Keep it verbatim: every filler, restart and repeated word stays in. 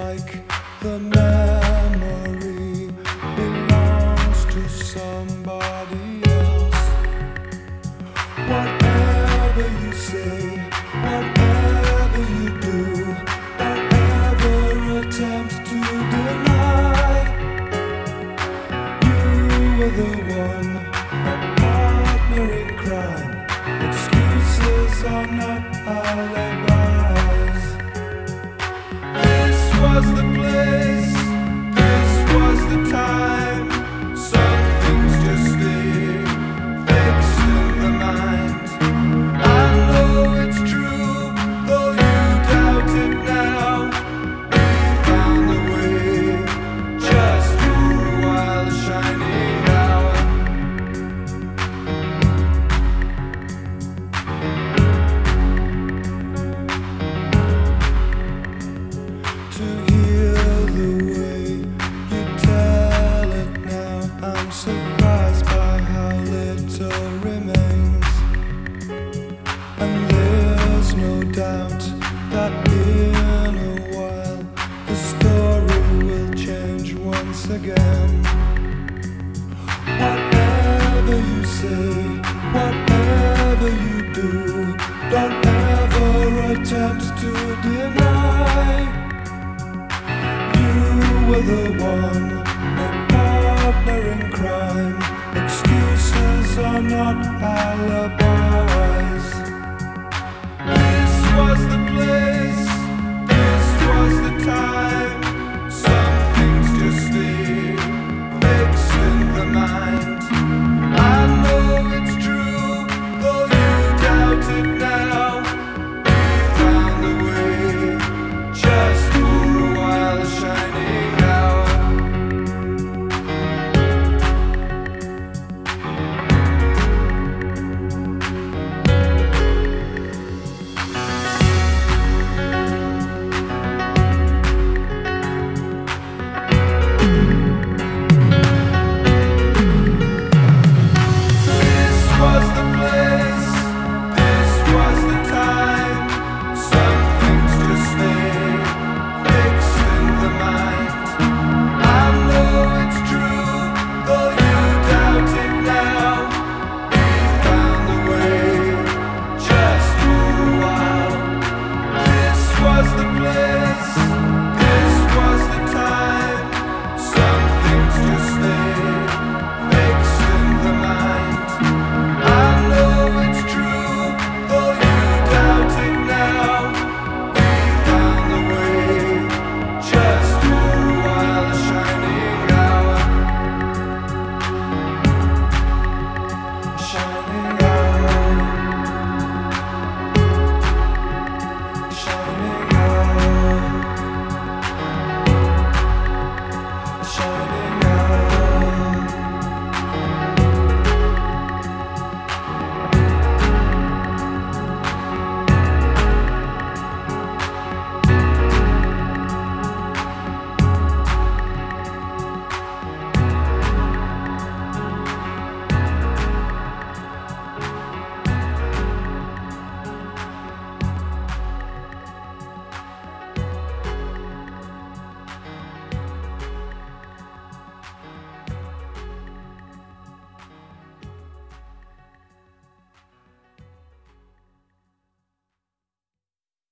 like the memory belongs to somebody else. Whatever you say, whatever you do, don't ever attempt to deny. You were the one, a partner in crime. Excuses are not alibis. This was the place, this was the time. Some things just stay fixed in the mind. I know it's true, though you doubt it now. We found the way, just for a while, a shining hour. To hear the way you tell it now, I'm surprised by how little remains. And there's no doubt that in a while the story will change once again. Whatever you say, whatever you do, don't ever attempt to deny. You were the one, a partner in crime. Excuses are not alibis. This was the